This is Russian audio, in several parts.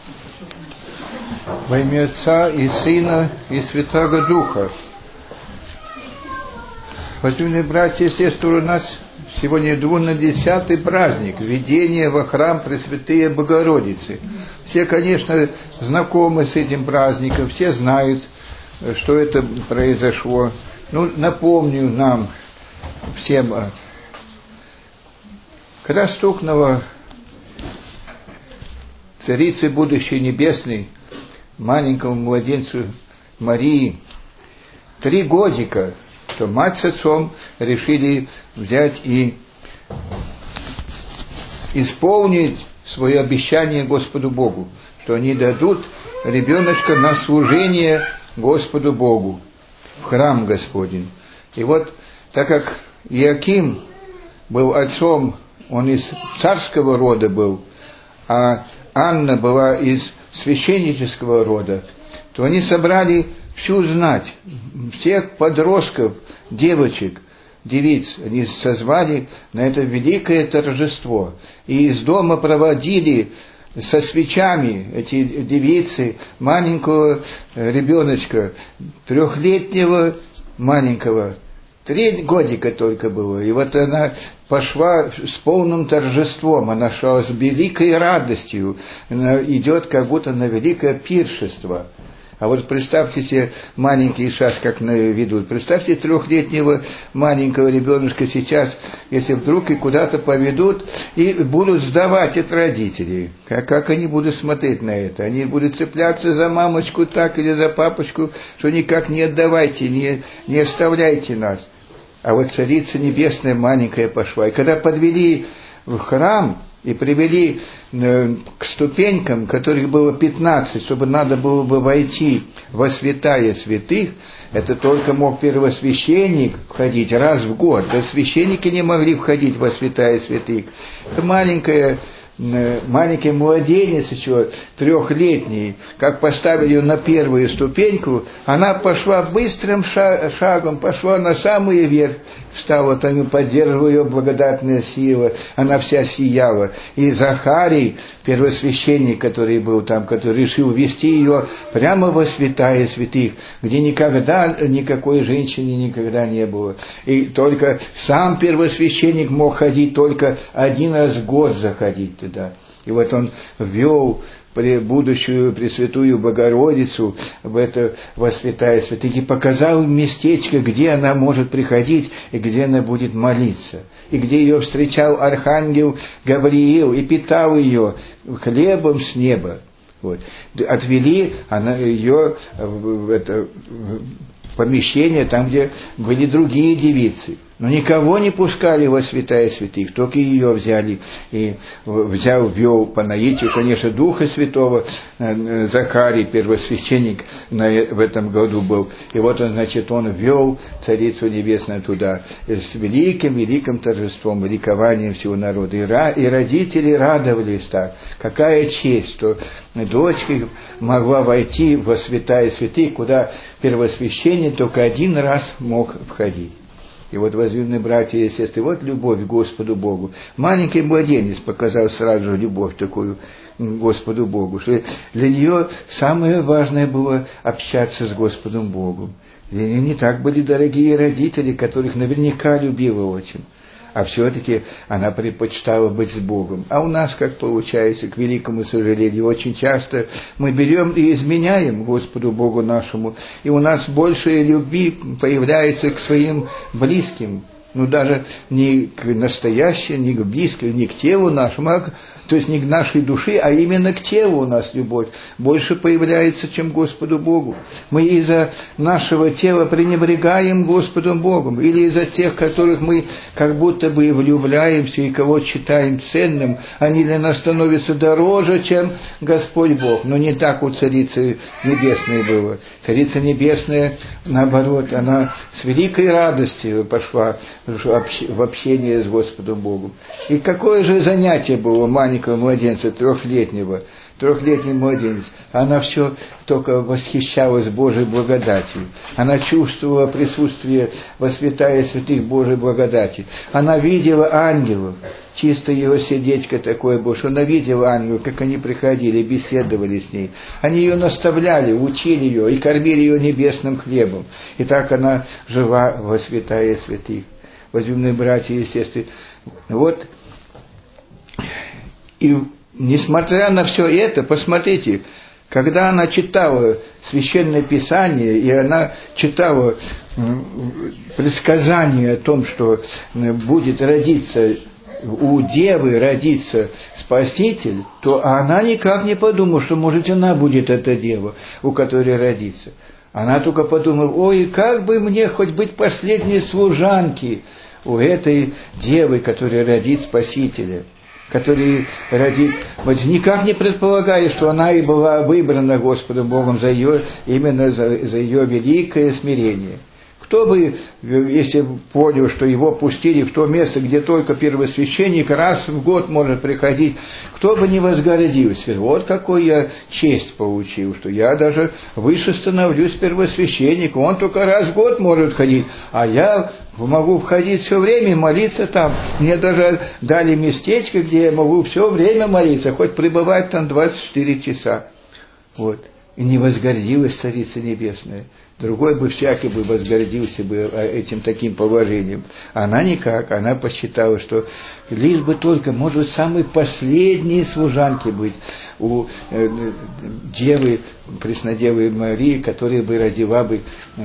Во имя Отца и Сына и Святаго Духа. Возлюбленные братья и сестры, у нас сегодня 10-й праздник введения во храм Пресвятые Богородицы. Все, конечно, знакомы с этим праздником, все знают, что это произошло. Напомню нам всем, когда стукнула Царицы будущей небесной, маленькому младенцу Марии 3 годика, то мать с отцом решили взять и исполнить свое обещание Господу Богу, что они дадут ребеночка на служение Господу Богу в храм Господень. И вот, так как Иоаким был отцом, он из царского рода был, а Анна была из священнического рода, то они собрали всю знать, всех подростков, девочек, девиц, они созвали на это великое торжество. И из дома проводили со свечами эти девицы маленького ребеночка, 3-летнего маленького, 3 годика только было. И вот она пошла с полным торжеством, она шла с великой радостью, она идет как будто на великое пиршество. А вот представьте себе маленький шаг, как ведут. Представьте 3-летнего маленького ребеночка сейчас, если вдруг и куда-то поведут, и будут сдавать от родителей. Как они будут смотреть на это? Они будут цепляться за мамочку так или за папочку, что никак не отдавайте, не оставляйте нас. А вот Царица Небесная маленькая пошла. И когда подвели в храм и привели к ступенькам, которых было 15, чтобы надо было бы войти во святая святых, это только мог первосвященник входить раз в год. Да священники не могли входить во святая святых. Это маленький младенец еще 3-летний, как поставили ее на первую ступеньку, она пошла быстрым шагом, пошла на самый верх, встала там и поддерживала ее благодатная сила, она вся сияла. И Захарий, первосвященник, который был там, который решил ввести ее прямо во святая святых, где никогда никакой женщины никогда не было. И только сам первосвященник мог ходить только 1 раз в год заходить туда. И вот он ввел будущую Пресвятую Богородицу во святая святых и показал местечко, где она может приходить и где она будет молиться. И где ее встречал архангел Гавриил и питал ее хлебом с неба. Вот. Отвели ее в это помещение, там, где были другие девицы. Но никого не пускали во святая святых, только ее взяли. И ввел по наитию, конечно, Духа Святого, Захарий, первосвященник в этом году был. И вот он, значит, он ввел Царицу Небесную туда с великим торжеством, ликованием всего народа. И родители радовались так. Какая честь, что дочка могла войти во святая святых, куда первосвященник только 1 раз мог входить. И вот, возлюбленные братья и сестры, вот любовь к Господу Богу. Маленький младенец показал сразу же любовь такую к Господу Богу, что для нее самое важное было общаться с Господом Богом. Для нее не так были дорогие родители, которых наверняка любила очень. А все-таки она предпочитала быть с Богом. А у нас, как получается, к великому сожалению, очень часто мы берем и изменяем Господу Богу нашему, и у нас больше любви появляется к своим близким, даже не к настоящему, не к близкому, не к телу нашему, то есть не к нашей душе, а именно к телу у нас любовь больше появляется, чем к Господу Богу. Мы из-за нашего тела пренебрегаем Господом Богом, или из-за тех, которых мы как будто бы влюбляемся и кого считаем ценным, они для нас становятся дороже, чем Господь Бог. Но не так у Царицы Небесной было. Царица Небесная, наоборот, она с великой радостью пошла в общение с Господом Богом. И какое же занятие было маленького младенца 3-летнего? трехлетний младенец. Она все только восхищалась Божьей благодатью. Она чувствовала присутствие во святая святых Божьей благодати. Она видела ангелов. Чисто его сердечко такое было, что она видела ангелов, как они приходили, беседовали с ней. Они ее наставляли, учили ее и кормили ее небесным хлебом. И так она жила во святая святых. Возлюбленные братья и сестры, вот, и несмотря на все это, посмотрите, когда она читала Священное Писание, и она читала предсказание о том, что будет родиться у девы, родиться Спаситель, то она никак не подумала, что, может, она будет эта дева, у которой родится. Она только подумала: ой, как бы мне хоть быть последней служанки у этой девы, которая родит Спасителя, который родит, вот никак не предполагая, что она и была выбрана Господом Богом за ее, именно за ее великое смирение. Кто бы, если понял, что его пустили в то место, где только первосвященник раз в год может приходить, кто бы не возгордился: вот какой я честь получил, что я даже выше становлюсь первосвященником, он только раз в год может ходить, а я могу входить все время и молиться там. Мне даже дали местечко, где я могу все время молиться, хоть пребывать там 24 часа. Вот. И не возгордилась Царица Небесная. Другой бы всякий бы возгордился бы этим таким положением. Она никак, она посчитала, что лишь бы только, может, самой последней служанки быть у девы, Преснодевы Марии, которая бы родила бы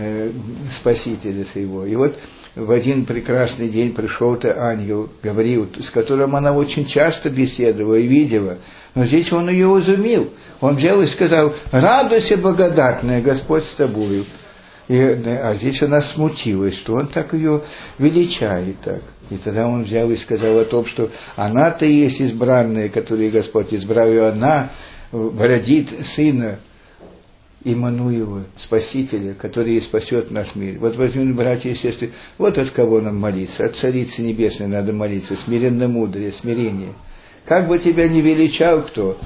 Спасителя своего. И вот в один прекрасный день пришел-то ангел, говорил, с которым она очень часто беседовала и видела. Но здесь он ее изумил. Он взял и сказал: радуйся, благодатная, Господь с тобою. А здесь она смутилась, что он так ее величает так. И тогда он взял и сказал о том, что она-то и есть избранная, которую Господь избрал, и она родит сына Иммануила, Спасителя, который спасет наш мир. Вот, возьмем, братья и сестры, вот от кого нам молиться. От Царицы Небесной надо молиться, смиренно-мудрее, смирение. Как бы тебя ни величал кто,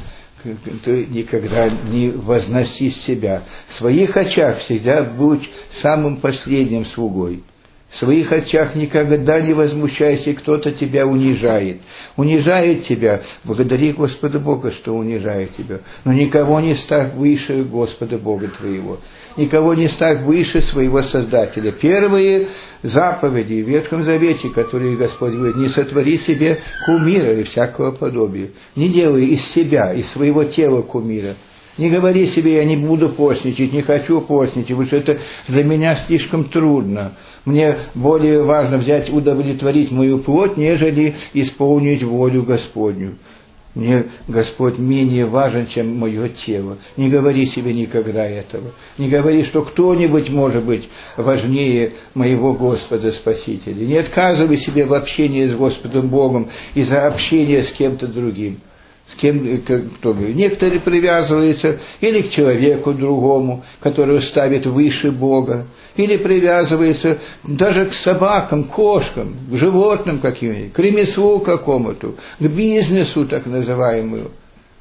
ты никогда не возноси себя. В своих очах всегда будь самым последним слугой. В своих очах никогда не возмущайся, кто-то тебя унижает. Унижает тебя, благодари Господа Бога, что унижает тебя. Но никого не ставь выше Господа Бога твоего. Никого не ставь выше своего Создателя. Первые заповеди в Ветхом Завете, которые Господь говорит: не сотвори себе кумира и всякого подобия. Не делай из себя, из своего тела кумира. Не говори себе: я не буду постничать, не хочу постничать, потому что это для меня слишком трудно. Мне более важно взять, удовлетворить мою плоть, нежели исполнить волю Господню. Мне Господь менее важен, чем мое тело. Не говори себе никогда этого. Не говори, что кто-нибудь может быть важнее моего Господа Спасителя. Не отказывай себе в общении с Господом Богом из-за общения с кем-то другим. С кем, кто бы. Некоторые привязываются или к человеку другому, который ставит выше Бога, или привязываются даже к собакам, кошкам, к животным каким-нибудь, к ремеслу какому-то, к бизнесу так называемому,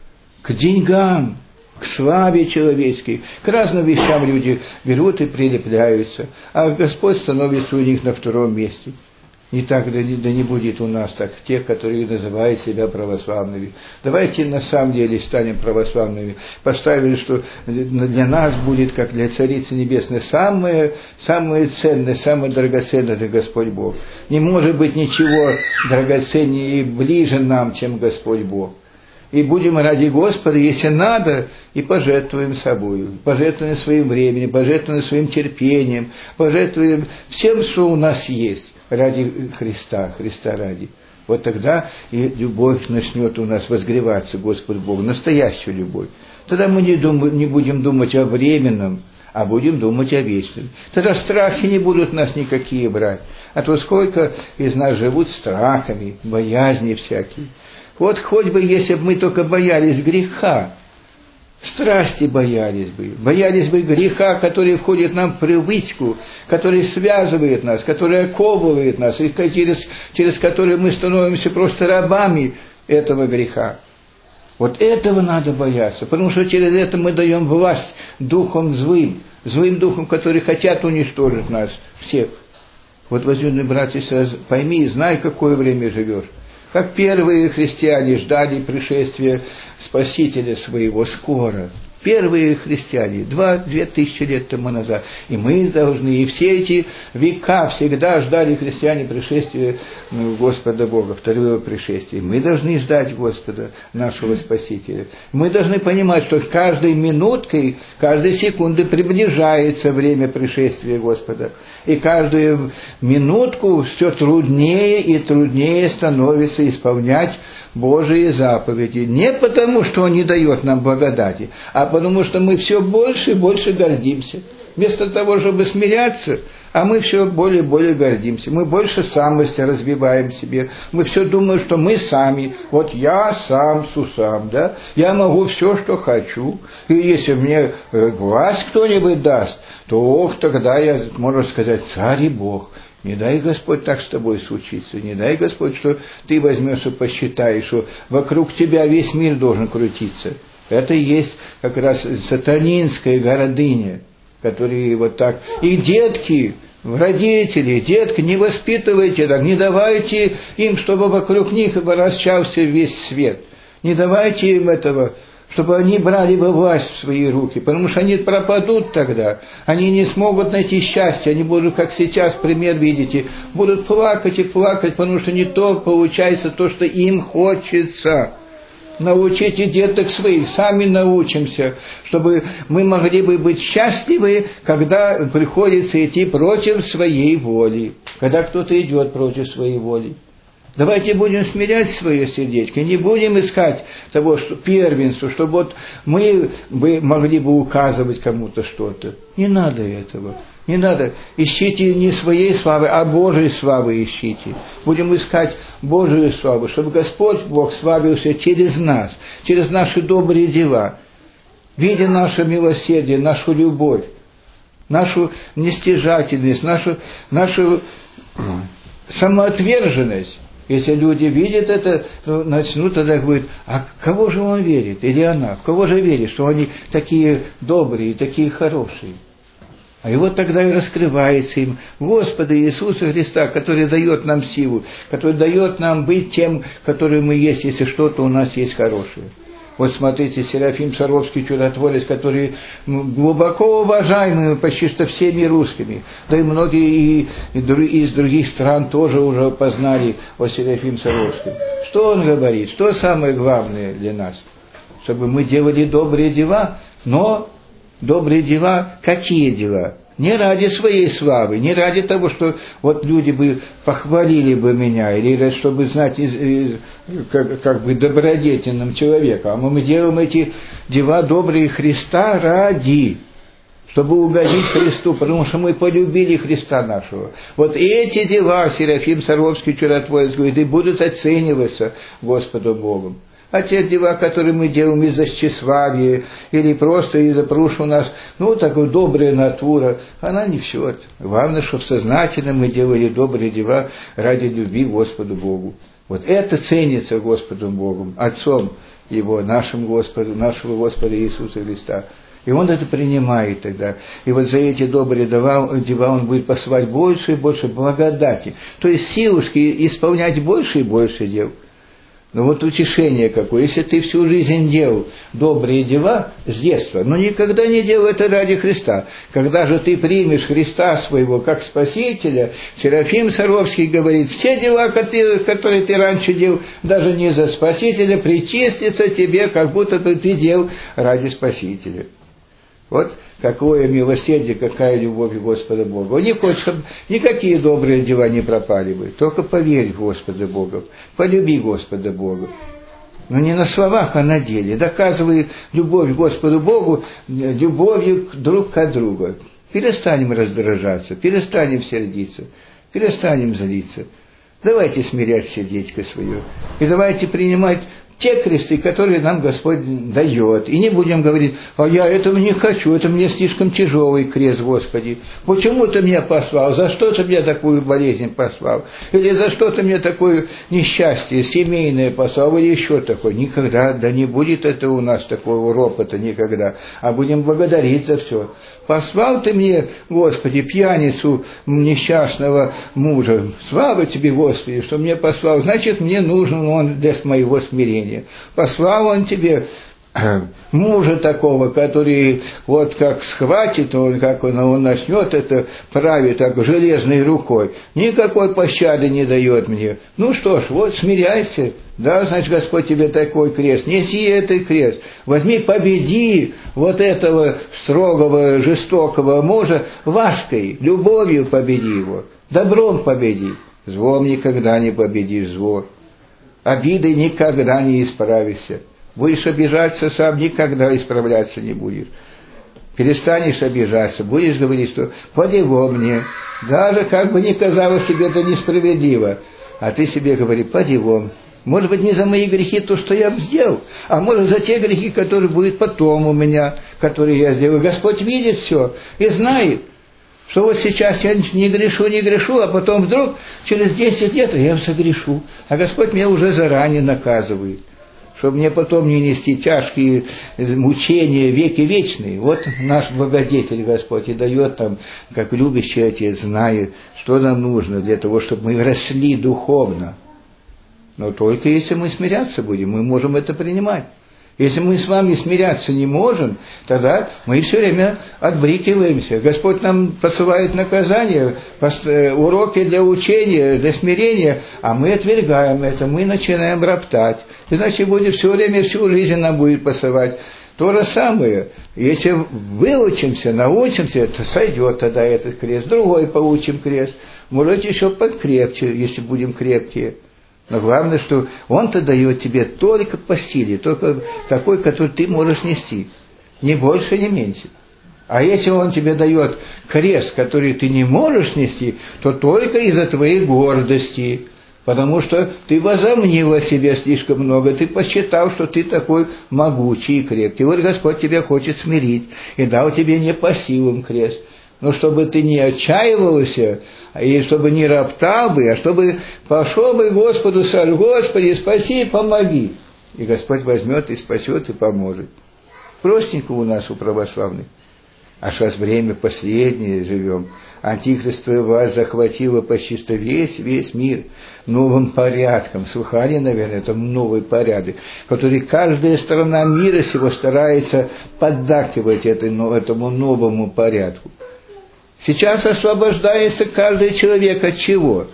к деньгам, к славе человеческой, к разным вещам люди берут и прилепляются, а Господь становится у них на втором месте. Не так, да не будет у нас так, тех, которые называют себя православными. Давайте на самом деле станем православными. Поставили, что для нас будет, как для Царицы Небесной, самое ценное, самое драгоценное — это Господь Бог. Не может быть ничего драгоценнее и ближе нам, чем Господь Бог. И будем ради Господа, если надо, и пожертвуем собой, пожертвуем своим временем, пожертвуем своим терпением, пожертвуем всем, что у нас есть. Ради Христа, Христа ради. Вот тогда и любовь начнет у нас возгреваться, Господу Богу, настоящую любовь. Тогда мы не будем думать о временном, а будем думать о вечном. Тогда страхи не будут нас никакие брать. А то сколько из нас живут страхами, боязни всякие. Вот хоть бы, если бы мы только боялись греха, страсти боялись бы греха, который входит нам в привычку, который связывает нас, который оковывает нас, и через который мы становимся просто рабами этого греха. Вот этого надо бояться, потому что через это мы даем власть духом злым духом, которые хотят уничтожить нас всех. Вот, возлюбленные братья и сестры, пойми и знай, какое время живешь. Как первые христиане ждали пришествия Спасителя своего скоро. Первые христиане, 2000 лет тому назад. И мы должны, и все эти века всегда ждали христиане пришествия Господа Бога, второго пришествия. Мы должны ждать Господа, нашего Спасителя. Мы должны понимать, что каждой минуткой, каждой секундой приближается время пришествия Господа. И каждую минутку все труднее и труднее становится исполнять Божьи заповеди. Не потому, что Он не дает нам благодати, а потому, что мы все больше и больше гордимся. Вместо того, чтобы смиряться, а мы все более и более гордимся. Мы больше самости развиваем в себе. Мы все думаем, что мы сами. Вот я сам сусам, да? Я могу все, что хочу. И если мне власть кто-нибудь даст, то тогда я, можно сказать, царь и Бог. Не дай Господь так с тобой случиться, не дай Господь, что ты возьмешь и посчитаешь, что вокруг тебя весь мир должен крутиться. Это и есть как раз сатанинская гордыня, которые вот так. И детки, родители, детки, не воспитывайте так, не давайте им, чтобы вокруг них вращался весь свет. Не давайте им этого, чтобы они брали бы власть в свои руки, потому что они пропадут тогда, они не смогут найти счастье, они будут, как сейчас, пример видите, будут плакать и плакать, потому что не то получается то, что им хочется. Научите деток своих, сами научимся, чтобы мы могли бы быть счастливы, когда приходится идти против своей воли, когда кто-то идет против своей воли. Давайте будем смирять свое сердечко, не будем искать того, что первенства, чтобы вот мы могли бы указывать кому-то что-то. Не надо этого. Не надо. Ищите не своей славы, а Божьей славы ищите. Будем искать Божию славу, чтобы Господь Бог славился через нас, через наши добрые дела, видя наше милосердие, нашу любовь, нашу нестяжательность, нашу самоотверженность. Если люди видят это, то начнут тогда говорить, а кого же он верит, или она, в кого же верит, что они такие добрые, такие хорошие. И вот тогда и раскрывается им Господа Иисуса Христа, который дает нам силу, который дает нам быть тем, который мы есть, если что-то у нас есть хорошее. Вот смотрите, Серафим Саровский, чудотворец, который глубоко уважаемый почти что всеми русскими, да и многие из других стран тоже уже познали о Серафим Саровском. Что он говорит? Что самое главное для нас? Чтобы мы делали добрые дела, но добрые дела, какие дела? Не ради своей славы, не ради того, что вот люди бы похвалили бы меня, или чтобы знать как бы добродетельным человеком. А мы делаем эти дела добрые Христа ради, чтобы угодить Христу, потому что мы полюбили Христа нашего. Вот эти дела, Серафим Саровский чудотворец говорит, и будут оцениваться Господом Богом. А те дела, которые мы делаем из-за тщеславия, или просто из-за того, что у нас, такая добрая натура, она не в счет. Главное, чтобы сознательно мы делали добрые дела ради любви к Господу Богу. Вот это ценится Господом Богом, Отцом Его, нашего Господа Иисуса Христа. И Он это принимает тогда. И вот за эти добрые дела Он будет посылать больше и больше благодати. То есть силушки исполнять больше и больше дел. Но вот утешение какое, если ты всю жизнь делал добрые дела с детства, но никогда не делал это ради Христа, когда же ты примешь Христа своего как Спасителя, Серафим Саровский говорит, все дела, которые ты раньше делал, даже не за Спасителя, причислятся тебе, как будто бы ты делал ради Спасителя. Вот какое милосердие, какая любовь Господа Бога. Он не хочет, чтобы никакие добрые дела не пропали бы. Только поверь в Господа Бога, полюби Господа Бога. Но не на словах, а на деле. Доказывай любовь к Господу Богу любовью друг к другу. Перестанем раздражаться, перестанем сердиться, перестанем злиться. Давайте смирять сердечко свое. И давайте принимать те кресты, которые нам Господь дает. И не будем говорить, а я этого не хочу, это мне слишком тяжелый крест, Господи. Почему ты меня послал? За что ты мне такую болезнь послал? Или за что ты мне такое несчастье семейное послал? Или еще такое? Никогда, да не будет это у нас такого ропота никогда. А будем благодарить за все. Послал ты мне, Господи, пьяницу несчастного мужа. Слава тебе, Господи, что мне послал. Значит, мне нужен он для моего смирения. Послал он тебе мужа такого, который вот как схватит, он начнет это править так железной рукой. Никакой пощады не дает мне. Ну что ж, вот смиряйся. Да, значит, Господь тебе такой крест. Неси этот крест. Возьми, победи вот этого строгого, жестокого мужа лаской, любовью победи его. Добром победи. Злом никогда не победишь зло. Обидой никогда не исправишься. Будешь обижаться сам, никогда исправляться не будешь. Перестанешь обижаться, будешь говорить, что «подиво мне». Даже как бы ни казалось тебе это несправедливо. А ты себе говори «подиво». Может быть, не за мои грехи то, что я сделал, а может, за те грехи, которые будут потом у меня, которые я сделаю. Господь видит все и знает, что вот сейчас я не грешу, а потом вдруг через 10 лет я согрешу. А Господь меня уже заранее наказывает, чтобы мне потом не нести тяжкие мучения веки вечные. Вот наш благодетель Господь и дает там, как любящий Отец, зная, что нам нужно для того, чтобы мы росли духовно. Но только если мы смиряться будем, мы можем это принимать. Если мы с вами смиряться не можем, тогда мы все время отбрикиваемся. Господь нам посылает наказания, уроки для учения, для смирения, а мы отвергаем это, мы начинаем роптать. И значит, будет все время, всю жизнь нам будет посылать. То же самое, если выучимся, научимся, то сойдет тогда этот крест, другой получим крест. Может, еще покрепче, если будем крепкие. Но главное, что Он-то дает тебе только по силе, только такой, который ты можешь нести. Ни больше, ни меньше. А если Он тебе дает крест, который ты не можешь нести, то только из-за твоей гордости. Потому что ты возомнил о себе слишком много, ты посчитал, что ты такой могучий и крепкий. Вот Господь тебя хочет смирить и дал тебе не по силам крест. Но чтобы ты не отчаивался, и чтобы не роптал бы, а чтобы пошел бы Господу, сказал: Господи, спаси и помоги. И Господь возьмет и спасет и поможет. Простенько у нас, у православных. А сейчас время последнее живем. Антихристовая власть захватила почти что весь мир новым порядком. Слыхали, наверное, это новый порядок, который каждая страна мира сего старается поддакивать этому новому порядку. Сейчас освобождается каждый человек от чего?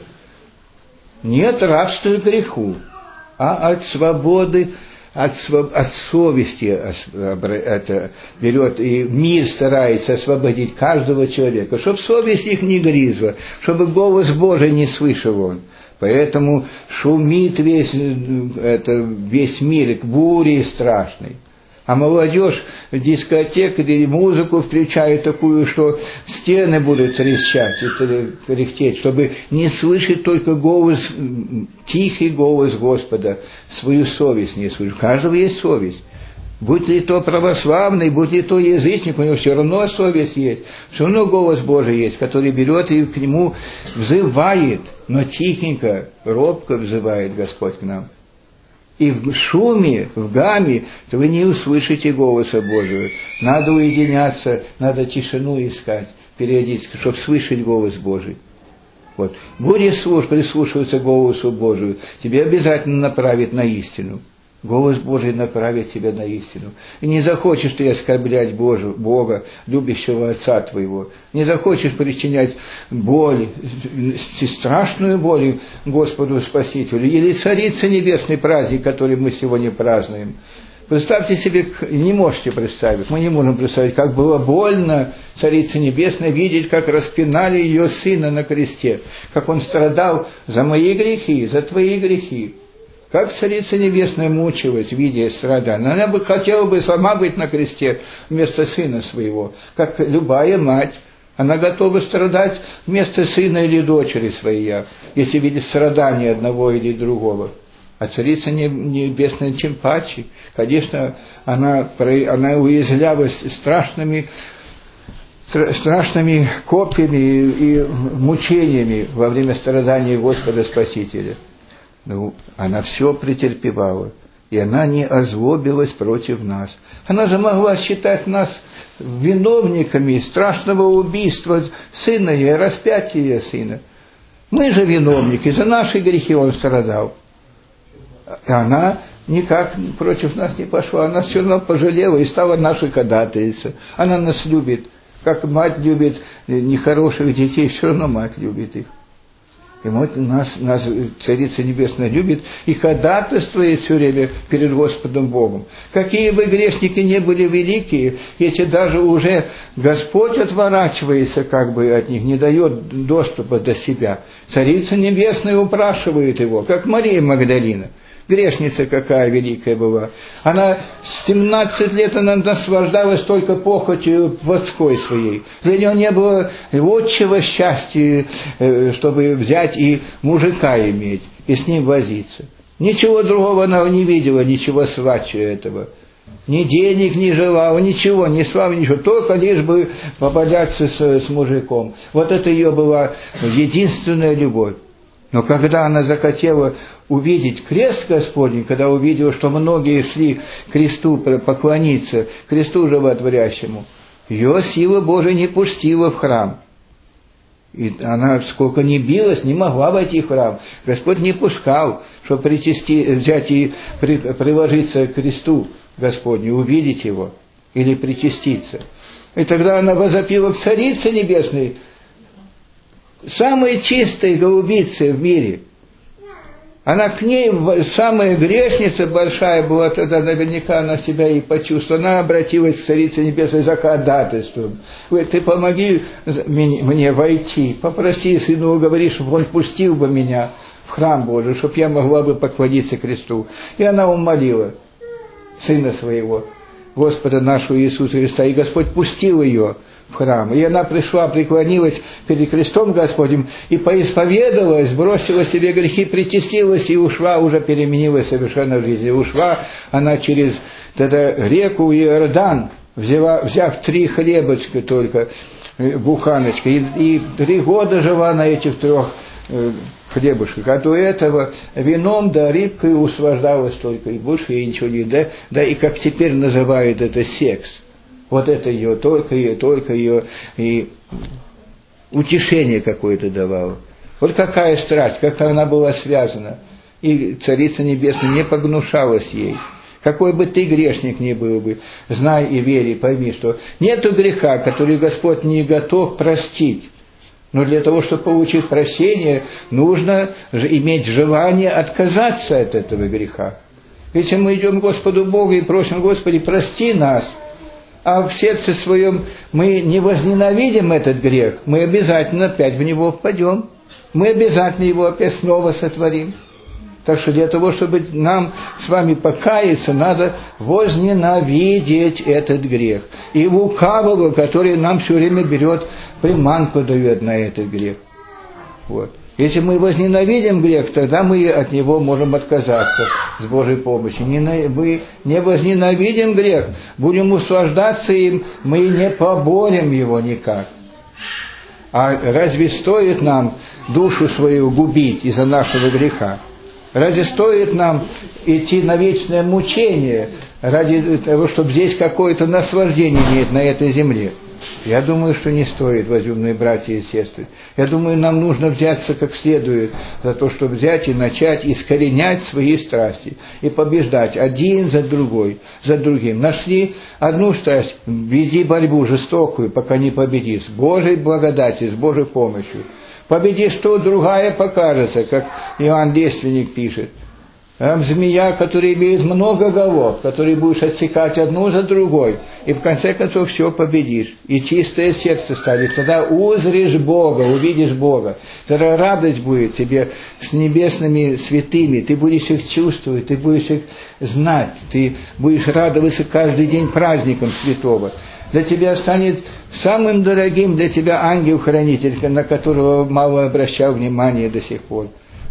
Не от рабства к греху, а от свободы, от совести это берет, и мир старается освободить каждого человека, чтобы совесть их не грызла, чтобы голос Божий не слышал он. Поэтому шумит весь мир к буре страшной. А молодежь в дискотеке или музыку включает такую, что стены будут трещать и кряхтеть, чтобы не слышать только голос, тихий голос Господа, свою совесть не слышать. У каждого есть совесть. Будь ли то православный, будь ли то язычник, у него все равно совесть есть, все равно голос Божий есть, который берет и к нему взывает, но тихенько, робко взывает Господь к нам. И в шуме, в гамме, то вы не услышите голоса Божьего. Надо уединяться, надо тишину искать периодически, чтобы слышать голос Божий. Вот. Будешь прислушиваться к голосу Божию, тебе обязательно направит на истину. Голос Божий направит тебя на истину. И не захочешь ты оскорблять Бога, любящего Отца твоего. Не захочешь причинять боль, страшную боль Господу Спасителю. Или Царица Небесный праздник, который мы сегодня празднуем. Представьте себе, не можете представить, мы не можем представить, как было больно Царице Небесной видеть, как распинали ее Сына на кресте, как Он страдал за мои грехи, за твои грехи. Как Царица Небесная мучилась, видя страдания. Она бы хотела бы сама быть на кресте вместо сына своего. Как любая мать, она готова страдать вместо сына или дочери своей, если видит страдания одного или другого. А Царица Небесная тем паче. Конечно, она уязвлялась страшными копьями и мучениями во время страданий Господа Спасителя. Ну, она все претерпевала, и она не озлобилась против нас. Она же могла считать нас виновниками страшного убийства сына и распятия сына. Мы же виновники, за наши грехи он страдал. И она никак против нас не пошла, она все равно пожалела и стала нашей ходатайцей. Она нас любит. Как мать любит нехороших детей, все равно мать любит их. И вот нас Царица Небесная любит и ходатайствует все время перед Господом Богом. Какие бы грешники не были великие, если даже уже Господь отворачивается как бы от них, не дает доступа до себя, Царица Небесная упрашивает его, как Мария Магдалина. Грешница какая великая была. Она с 17 лет она наслаждалась только похотью плотской своей. Для нее не было отчего счастья, чтобы взять и мужика иметь, и с ним возиться. Ничего другого она не видела, ничего сваче этого. Ни денег не желала, ничего, ни славы, ничего, только лишь бы попадаться с мужиком. Вот это ее была единственная любовь. Но когда она захотела увидеть крест Господень, когда увидела, что многие шли к кресту поклониться, кресту животворящему, ее сила Божия не пустила в храм. И она сколько ни билась, не могла войти в храм. Господь не пускал, чтобы взять и приложиться к кресту Господню, увидеть его или причаститься. И тогда она возопила к Царице Небесной, самой чистой голубицы в мире. Она к ней, самая грешница большая была, тогда наверняка она себя и почувствовала. Она обратилась к Царице Небесной за ходатайством. Говорит, ты помоги мне войти, попроси сына, уговори, чтобы он пустил бы меня в храм Божий, чтобы я могла бы поклониться кресту. И она умолила сына своего, Господа нашего Иисуса Христа, и Господь пустил ее в храм. И она пришла, преклонилась перед крестом Господним и поисповедовалась, бросила себе грехи, причастилась и ушла, уже переменилась совершенно в жизни. Ушла она через реку Иордан, взяв 3 хлебочка только, буханочка, и 3 года жила на этих 3 хлебушках. А до этого вином да рыбкой услаждалась только, и больше ей ничего не да, и как теперь называют это секс. Вот это ее, только ее, и утешение какое-то давало. Вот какая страсть, как она была связана. И Царица Небесная не погнушалась ей. Какой бы ты грешник ни был бы, знай и верь, пойми, что нету греха, который Господь не готов простить. Но для того, чтобы получить прощение, нужно иметь желание отказаться от этого греха. Если мы идем к Господу Богу и просим, Господи, прости нас, а в сердце своем мы не возненавидим этот грех, мы обязательно опять в него впадем. Мы обязательно его опять снова сотворим. Так что для того, чтобы нам с вами покаяться, надо возненавидеть этот грех. И лукавого, который нам все время берет, приманку дает на этот грех. Вот. Если мы возненавидим грех, тогда мы от него можем отказаться с Божьей помощью. Мы не возненавидим грех, будем услаждаться им, мы не поборем его никак. А разве стоит нам душу свою губить из-за нашего греха? Разве стоит нам идти на вечное мучение ради того, чтобы здесь какое-то наслаждение иметь на этой земле? Я думаю, что не стоит, возлюбленные братья и сестры. Я думаю, нам нужно взяться как следует за то, чтобы взять и начать искоренять свои страсти и побеждать один за другим. Нашли одну страсть, веди борьбу жестокую, пока не победишь, с Божьей благодатью, с Божьей помощью. Победишь, то другая покажется, как Иоанн Лественник пишет. Там змея, которая имеет много голов, которые будешь отсекать одну за другой, и в конце концов все победишь. И чистое сердце станет, тогда узришь Бога, увидишь Бога. Тогда радость будет тебе с небесными святыми, ты будешь их чувствовать, ты будешь их знать, ты будешь радоваться каждый день праздником святого. Для тебя станет самым дорогим для тебя ангел-хранитель, на которого мало обращал внимания до сих пор.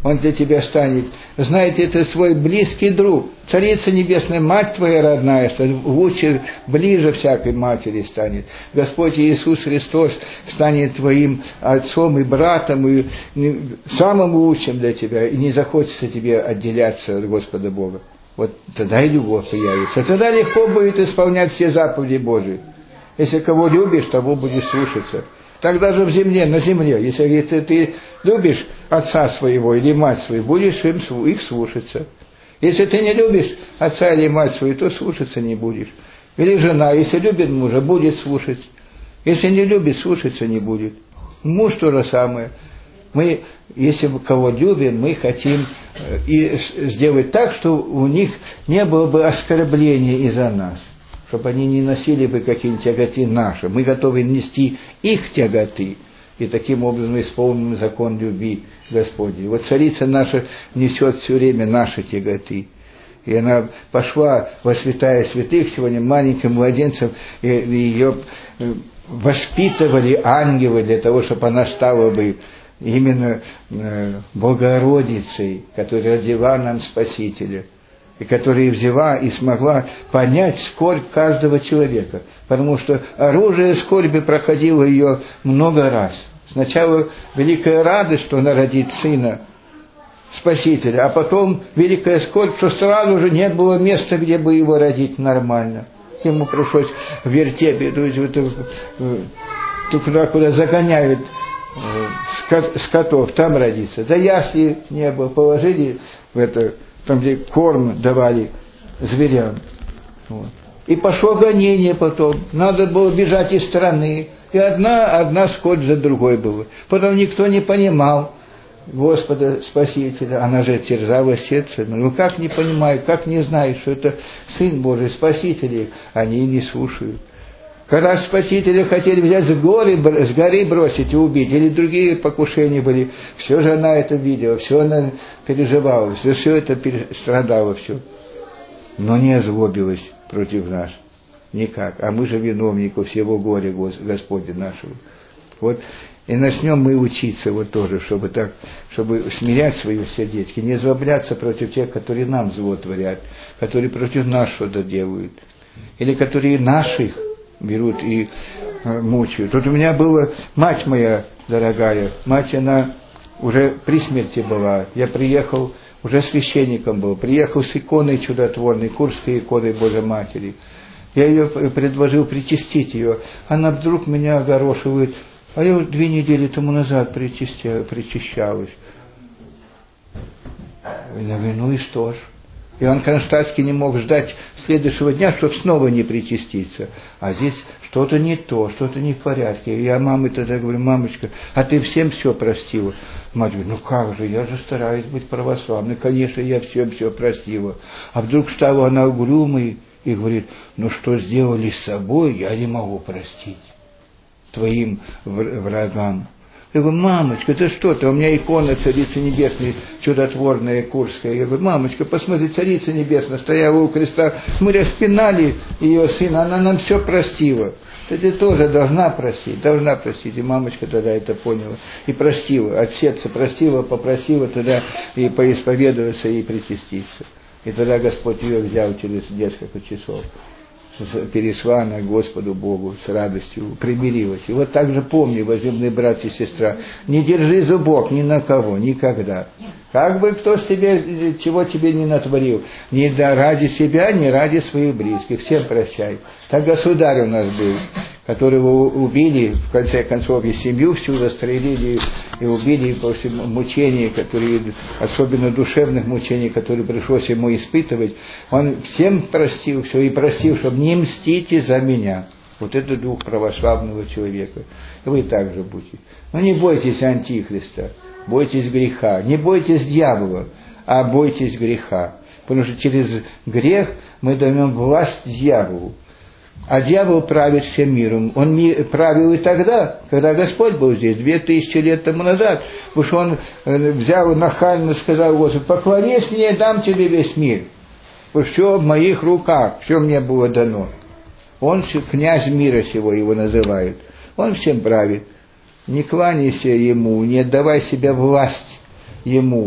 он для тебя станет. Знаете, это свой близкий друг. Царица Небесная, мать твоя родная, что лучше, ближе всякой матери станет. Господь Иисус Христос станет твоим отцом и братом, и самым лучшим для тебя, и не захочется тебе отделяться от Господа Бога. Вот тогда и любовь появится. Тогда легко будет исполнять все заповеди Божии. Если кого любишь, того будешь слушаться. Так даже в земле, на земле, если ты любишь отца своего или мать свою, будешь их слушаться. Если ты не любишь отца или мать свою, то слушаться не будешь. Или жена, если любит мужа, будет слушать. Если не любит, слушаться не будет. Муж то же самое. Мы, если кого любим, мы хотим и сделать так, что у них не было бы оскорбления из-за нас. Чтобы они не носили бы какие-нибудь тяготы наши. Мы готовы нести их тяготы. И таким образом исполним закон любви Господней. Вот царица наша несет все время наши тяготы. И она пошла во святая святых, сегодня маленьким младенцем, и ее воспитывали ангелы для того, чтобы она стала бы именно Богородицей, которая родила нам Спасителя. И которая взяла и смогла понять скорбь каждого человека. Потому что оружие скорби проходило ее много раз. Сначала великая радость, что она родит сына, Спасителя, а потом великая скорбь, что сразу же не было места, где бы его родить нормально. Ему пришлось в вертепе, то есть туда, куда загоняют скотов, там родиться. Да ясли не было, положили в это... Там, где корм давали зверям. Вот. И пошло гонение потом. Надо было бежать из страны. И одна скоть за другой была. Потом никто не понимал Господа Спасителя. Она же терзала сердце. Ну как не понимают, как не знают, что это Сын Божий, Спаситель. Они не слушают. Когда Спасителя хотели взять с горы бросить и убить, или другие покушения были, все же она это видела, все она переживала, все это страдала, все. Но не озлобилась против нас. Никак. А мы же виновники всего горя Господа нашего. Вот. И начнем мы учиться вот тоже, чтобы смирять свое сердечки, не злобляться против тех, которые нам зло творят, которые против нас что-то делают, или которые наших берут и мучают. Тут у меня была мать моя дорогая, мать она уже при смерти была. Я приехал, уже священником был, приехал с иконой чудотворной, Курской иконой Божьей Матери. Я ее предложил причастить ее. Она вдруг меня огорошивает, а я 2 недели тому назад причащалась. Я говорю, ну и что ж. Иоанн Кронштадтский не мог ждать следующего дня, чтобы снова не причаститься. А здесь что-то не то, что-то не в порядке. И я маме тогда говорю, мамочка, а ты всем все простила? Мать говорит, ну как же, я же стараюсь быть православной. Конечно, я всем все простила. А вдруг стала она угрюмой и говорит, ну что сделали с собой, я не могу простить твоим врагам. Я говорю, мамочка, это что-то? У меня икона Царицы Небесной, чудотворная Курская. Я говорю, мамочка, посмотри, Царица Небесная стояла у креста, мы распинали ее сына, она нам все простила. Ты тоже должна простить. И мамочка тогда это поняла. И простила, от сердца простила, попросила тогда и поисповедоваться, и причаститься. И тогда Господь ее взял через несколько часов. Перешла она к Господу Богу с радостью, примирилась. И вот так же помни, возлюбленный брат и сестра, не держи зубок ни на кого, никогда. Как бы кто с тебе, чего тебе не натворил, ни ради себя, ни ради своих близких, всем прощай. Так государь у нас был, которого убили, в конце концов, и семью всю застрелили, и убили после мучений, которые, особенно душевных мучений, которые пришлось ему испытывать. Он всем простил все, и простил, чтобы не мстите за меня. Вот это дух православного человека. И вы также будете. Но не бойтесь Антихриста, бойтесь греха. Не бойтесь дьявола, а бойтесь греха. Потому что через грех мы даем власть дьяволу. А дьявол правит всем миром. Он правил и тогда, когда Господь был здесь, 2000 лет тому назад. Потому что он взял нахально, сказал Господу, поклонись мне, я дам тебе весь мир. Потому что все в моих руках, все мне было дано. Он князь мира сего, его называют. Он всем правит. Не кланяйся ему, не отдавай себя власть ему.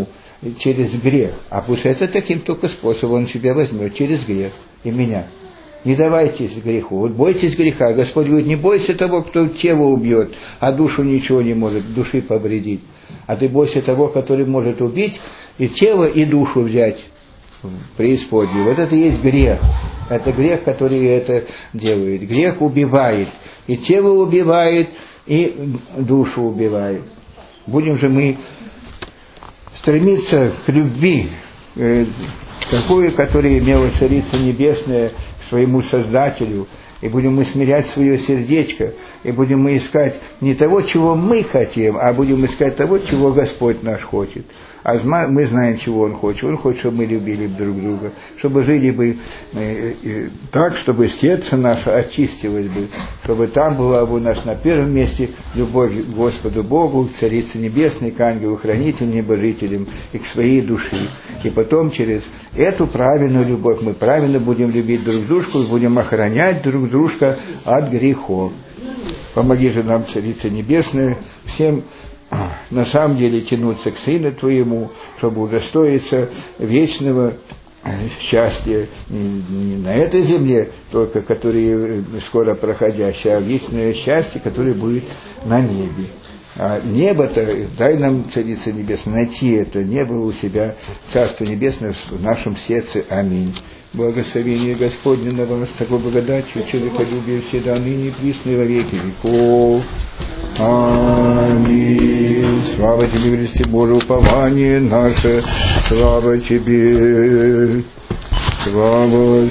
через грех. А пусть это таким только способом он себя возьмет, через грех и меня. Не давайтесь греху. Вот бойтесь греха. Господь говорит, не бойся того, кто тело убьет, а душу ничего не может, души повредить. А ты бойся того, который может убить и тело, и душу взять в преисподнюю. Вот это и есть грех. Это грех, который это делает. Грех убивает. И тело убивает, и душу убивает. Будем же мы стремиться к любви, такой, которая имела Царица Небесная к своему Создателю, и будем мы смирять свое сердечко, и будем мы искать не того, чего мы хотим, а будем искать того, чего Господь наш хочет. А мы знаем, чего Он хочет. Он хочет, чтобы мы любили друг друга, чтобы жили бы так, чтобы сердце наше очистилось бы, чтобы там была у нас на первом месте любовь к Господу Богу, к Царице Небесной, к ангелу-хранителю, небожителям и к своей душе. И потом через эту правильную любовь мы правильно будем любить друг дружку и будем охранять друг дружка от грехов. Помоги же нам, Царица Небесная, всем на самом деле тянуться к Сыну Твоему, чтобы удостоиться вечного счастья не на этой земле, только которое скоро проходящее, а вечное счастье, которое будет на небе. А небо-то, дай нам, Царица Небесная, найти это небо у себя, Царство Небесное в нашем сердце. Аминь. Благословение Господне на вас, такой благодатью, человеколюбие всегда, ныне и присно и во веки веков. Аминь. Слава Тебе, Христе Божие, упование наше, слава Тебе, слава